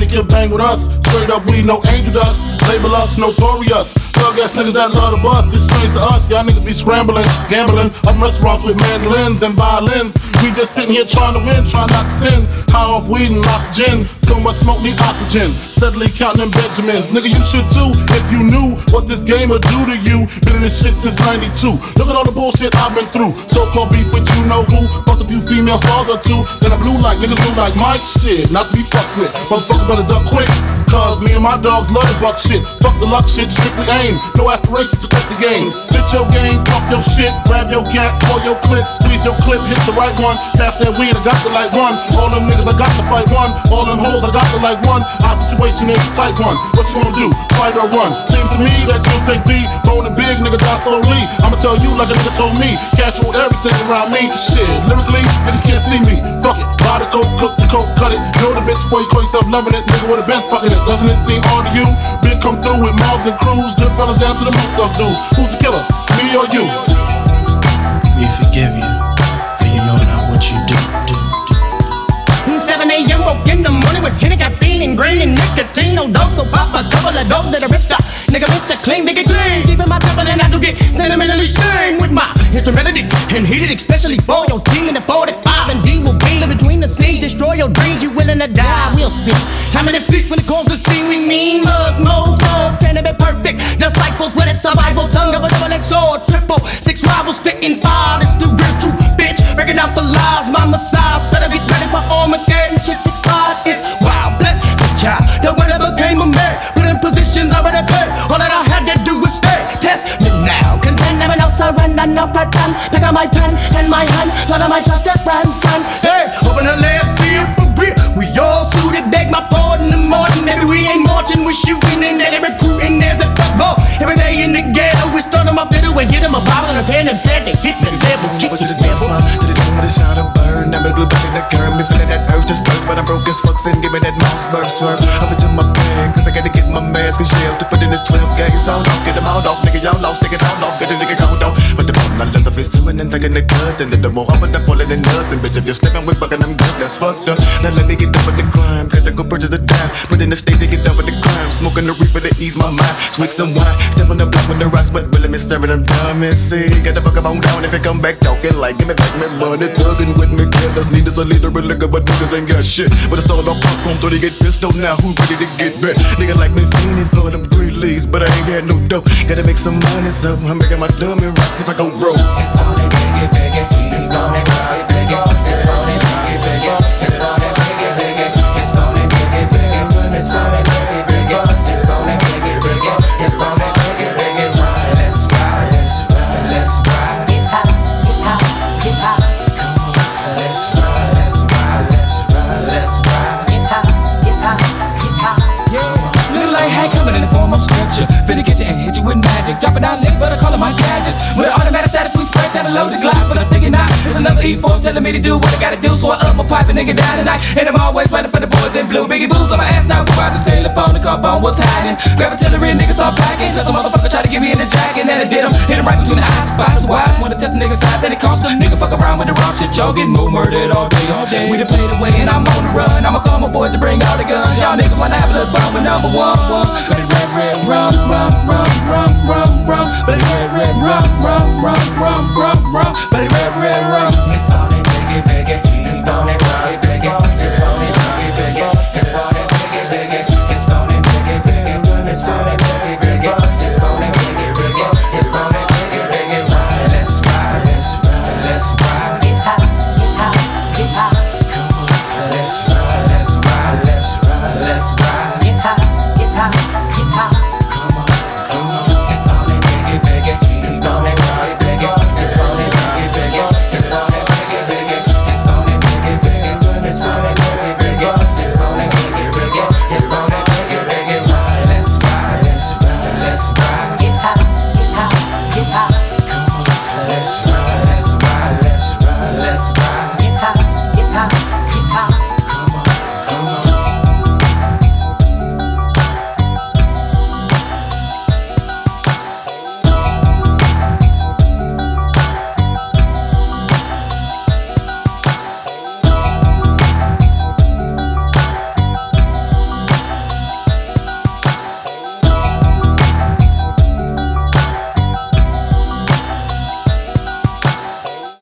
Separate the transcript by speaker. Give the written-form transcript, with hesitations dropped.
Speaker 1: can bang with us. Straight up, we no angel dust. Label us notorious. Thug ass niggas that love the bus. It's strange to us, y'all niggas be scrambling, gambling up restaurants with mandolins and violins. We just sitting here trying to win, trying not to sin. High off weed and lots of gin. So much smoke need oxygen. Steadily counting them Benjamins. Nigga, you should too if you knew what this game would do to you. Been in this shit since '92. Look at all the bullshit I've been through. So-called beef with you know who. Fucked a few female stars or two. Then I blew like niggas blew like Mike. Shit, not to be fucked with. Motherfucker better duck quick. Cause me and my dogs love the buck shit. Fuck the luck shit, strictly aim. No aspirations to quit the game. Spit your game, talk your shit. Grab your gat, pull your clip. Squeeze your clip, hit the right one. Pass that weed, I got to like one. All them niggas, I got to fight one. All them hoes, I got to like one. Our situation is a tight one. What you gonna do? Fight or run? Seems to me that you'll take the bone and big nigga die slowly. I'ma tell you like a nigga told me. Cash rule everything around me. Shit, lyrically, niggas can't see me. Fuck it, buy the coke, cook the coke, cut it. Know the bitch before you call yourself loving it. Nigga with a Benz fucking it. Doesn't it seem odd to you? Big come through with mobs and crews. Good fellas down to the moot stuff dudes. Who's the killer? Me or you?
Speaker 2: We forgive you, for you know not what you do.
Speaker 3: 7 a.m. woke in the morning with Henny, caffeine and green and nicotine. No dose, so pop a couple of dope that I ripped up. Nigga, Mr. Clean, nigga clean. Keeping my temple and I do get sentimentally stained with my instrumentality and heated, especially for your team in the 45 and D will be live between the scenes. Destroy your dreams, you willing to die, we'll see. Time in the feast when it comes to see, we mean mug, mode, trying to be perfect. Disciples with it, survival, tongue of a double-edged sword, triple, 6 rivals spitting fire. This the real true bitch, breaking out for lies. My massage, better be ready for Armageddon. Shit's expired, it's wild, bless the child. The way I became a man, put in positions already paid. All that I had to do was stay, test me now. Contend, never know, surrender, no pretend. Pick up my pen and my hand, one of my trusted friend. Hey, open the lens, see it for real. We all suited, beg my pardon in the morning. Maybe we ain't marching, we shooting and they're recruiting. There's the football every day in the ghetto. We start them off fiddle and get them a bottle and a pen and pen. They hit the level, kick it, level.
Speaker 4: To the dome with a shot of burn. I'm a blue bitch in the curve. Me feeling that urge just burst, but I'm broke as fuck. And give me that mouse burst swerve. Over to my bag, cause I gotta get my mask and shells to put in this 12 gauge sound off. Get them out off, nigga, y'all lost, take it out off. Get a nigga count off. But the bottom, I love the face swimming and taking the cut. And the more I'm in the falling in nothing. Bitch, if you're slipping with bucking, I'm good, that's fucked up. Now let me get done with the crime. Gotta go purchase a dime. Put in the state to get done with the crime. Smoking the reaper to ease my mind. Swig some wine. Step on the block with the rocks, but really me staring them dumb and see. Get the fuck up on down if you come back talking like, give me back my money. Thugging with me, killers. Need us a leader of liquor, but niggas ain't got shit. But it's all on popcorn, so they get pissed on now. Who ready to get back? Nigga like me fiending for them 3 leaves, but I ain't got no dough. Gotta make some money, so I'm making my dummy rocks if I go broke.
Speaker 5: It's on it, biggie, biggie. It's on it, biggie, biggie. It's on it, biggie, biggie. It's on it, biggie, biggie. It's on it, biggie, biggie. It's on it, biggie, biggie. It's on it, biggie, biggie. It's on it, biggie, biggie. Ride, let's ride, let's ride, let's ride.
Speaker 6: Hip hop, hip hop, hip hop.
Speaker 5: Come on, let's ride, let's ride, let's ride, let's ride.
Speaker 6: Hip hop, hip hop, hip hop.
Speaker 7: Little light hat coming in the form of scripture. Finna get you and hit you with magic. Dropping down links, but I call it my gadgets. With an automatic status, we spread down the load the glass. But I'm thinking now, it's another E4 telling me to do what I gotta do. So I up my pipe and nigga down tonight. And I'm always running for the boys in blue. Biggie boots on my ass now. Go out the cellular phone, the car bone, what's hiding? Grab artillery, niggas start packing. Cause the motherfucker tried to get me in the jacket. And I did him, hit him right between the eyes. Spots wise, wanna test a nigga's size. And it cost a nigga fuck around with the wrong shit. Y'all getting more murdered all day, all day. We done played away and I'm on the run. I'ma call my boys to bring all the guns. Y'all niggas wanna have a little fun with number one. But it red, rum, rum, rum, rum, rum, rum. But it red,